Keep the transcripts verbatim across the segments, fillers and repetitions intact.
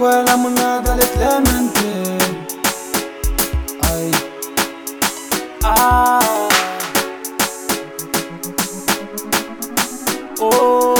Escuela monada de Clemente. Ay. Ah. Oh.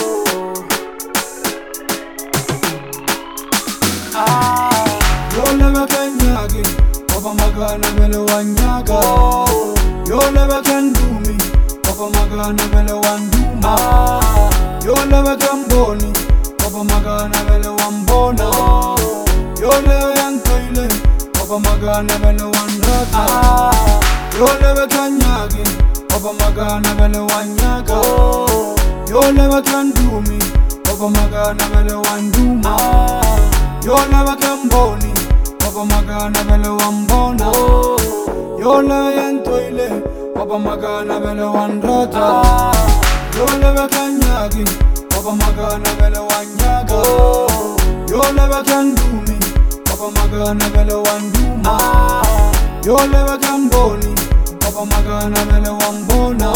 Ah. Yo never can yagi. Papa magana mele wanyaga. You never can do me. Papa magana mele wanduma. You never can boni. Papa magana mele wambona. You never can toile. Papa magana mele wanrata. You never can yagi. Papa magana mele wanyaga. You never can do me. Papa magana mele wanduma. You never can boni. Papa magana mele wambona. You never can toile. Papa magana mele wanrata. You never can yagi. Papa magana mele wanyaga. You never can do me. Papa magana mele wanduma. You never can boni. Papa magana mele wambona.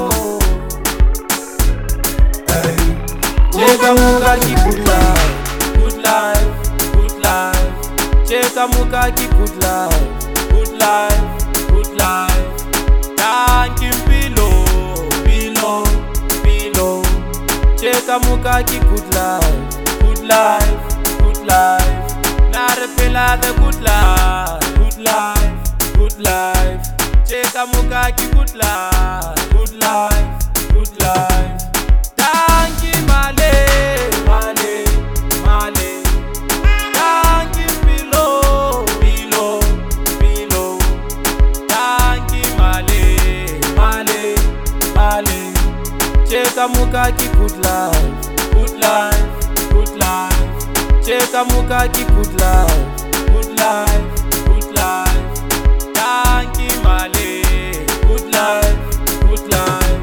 Hey, Cheka muka ki good life, good life, good life. Cheka muka ki good life, good life, good life. Tanki mpilo, pilo, pilo. Cheka muka ki good life, good life, good life. Narepela the good life, good life, good life. Cheka muka ki good life, good life, good life. Tanki male, male, male. Tanki pilo, pilo, pilo. Tanki male, male, male. Cheka muka ki good life, good life, good life. Cheka muka ki good life, good life, good life. Tanki male, good life, good life.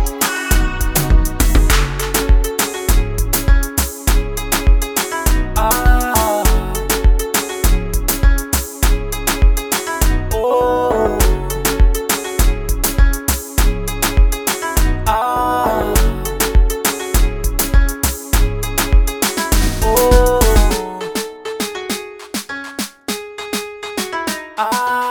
Ah. Oh. Ah. Oh. Ah.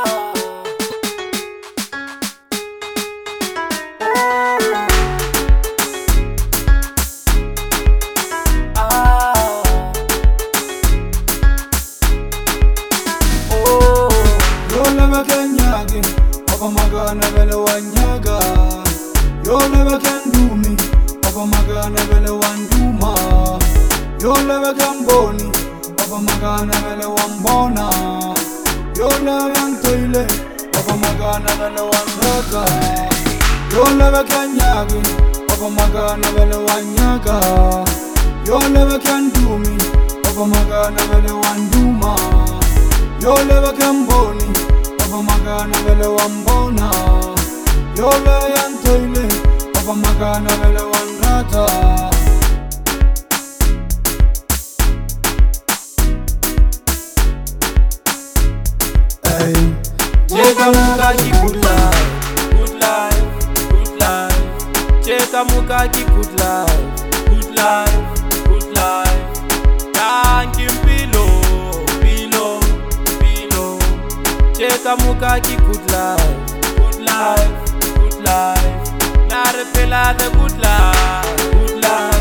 Oh. you never can yagi. Papa magana mele wanyaga. You never can do me. Papa magana mele wanduma. You never can boni. Papa magana mele wambona. You never can toile. Papa magana mele wanraka. You never can yagi. Papa magana mele wanyaga. You never can do me. Papa magana mele wanduma. You never can boni. Papa magana mele wambona. You never can toile. Papa magana mele wanrata. Hey, Cheka muka ki good life, good life, good life. Cheka muka ki good life, good life, good life. Tanki mpilo, pilo, pilo. Cheka muka ki good life, good life, good life. Narepela the good life, good life.